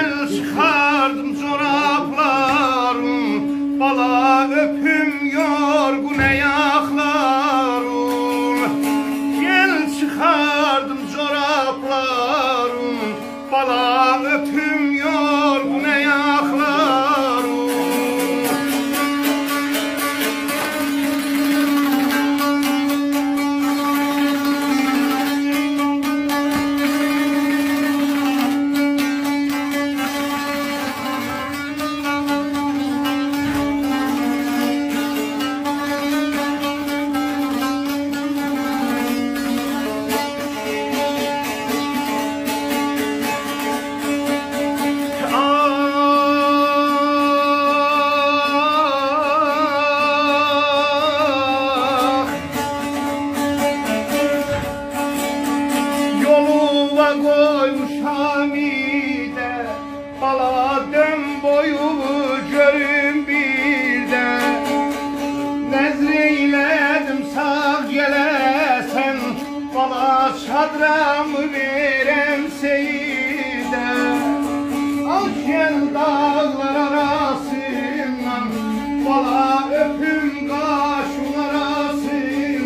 Gel çıkardım çoraplarım, bala öpüm yorgun ayaklarım. Gel çıkardım çoraplarım, bala öpüm yorgun ayaklarım. Koymuş Hamide, bala dön boyu görün bir de. Nezreyledim sağ gelesen, bala şadramı verem seyide. Al gel dağlar arasından, bala öpüm kaşın arasından.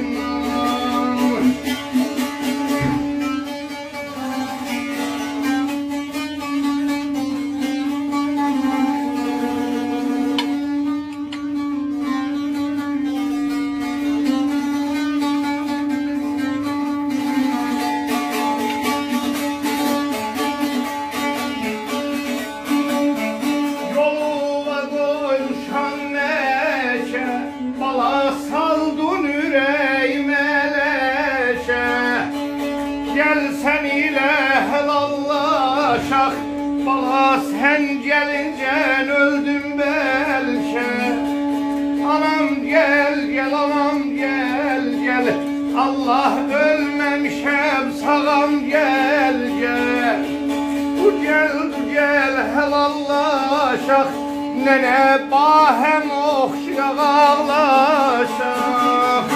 Gel sen ile helallaşak, bala sen gelince öldüm belki. Anam gel gel, anam gel gel, Allah ölmemişem sağam gel gel. Bu gel helallaşak, nene bahem okşaya ağlaşak.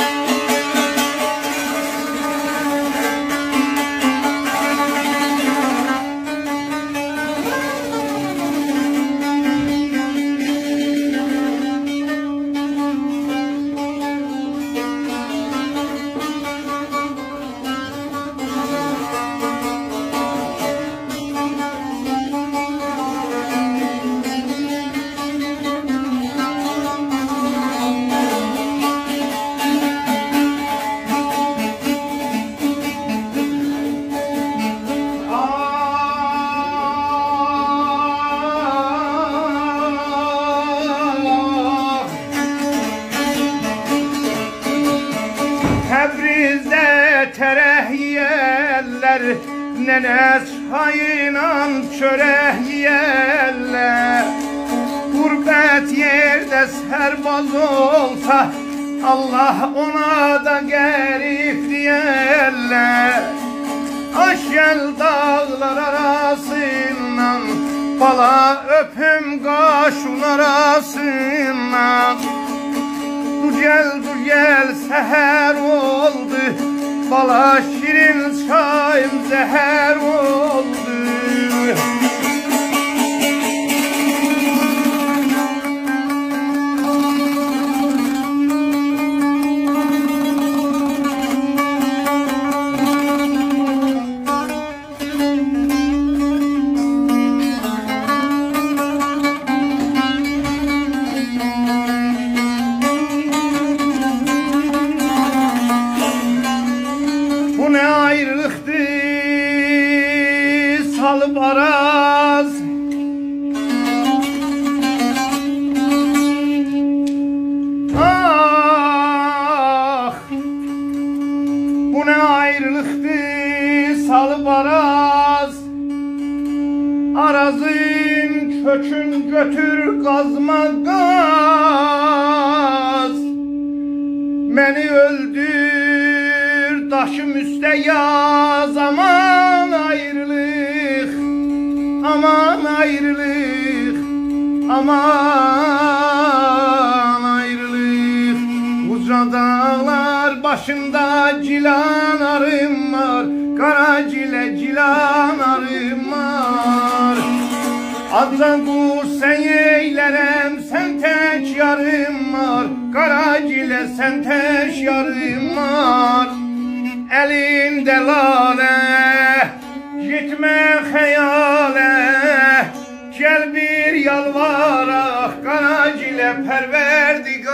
Tebriz'de tereh yerler, nene çayıyla çöreh yerler. Gurbet yerde serbaz olsa, Allah ona da gerif diyerler. Aşel dağlar arasından, bala öpüm kaşın arasından. Dur gel seher oldu, bala şirin çayım zeher oldu. Bu ne ayrılıktı salıp araz, ah bu ne ayrılıktı salıp araz. Arazın kökün götür kazma gaz. Beni öldür taşım üstte yaz. Aman ayrılık, aman ayrılık, aman ayrılık. Uca dağlar başında cilanarım var, kara cile cilanarım var. Ancak bu sen eylerem, sen tek yarım var. Karagile sen tek yarım var. Elinde lale, gitme hayale. Gel bir yalvarak, Karagile perverdigar.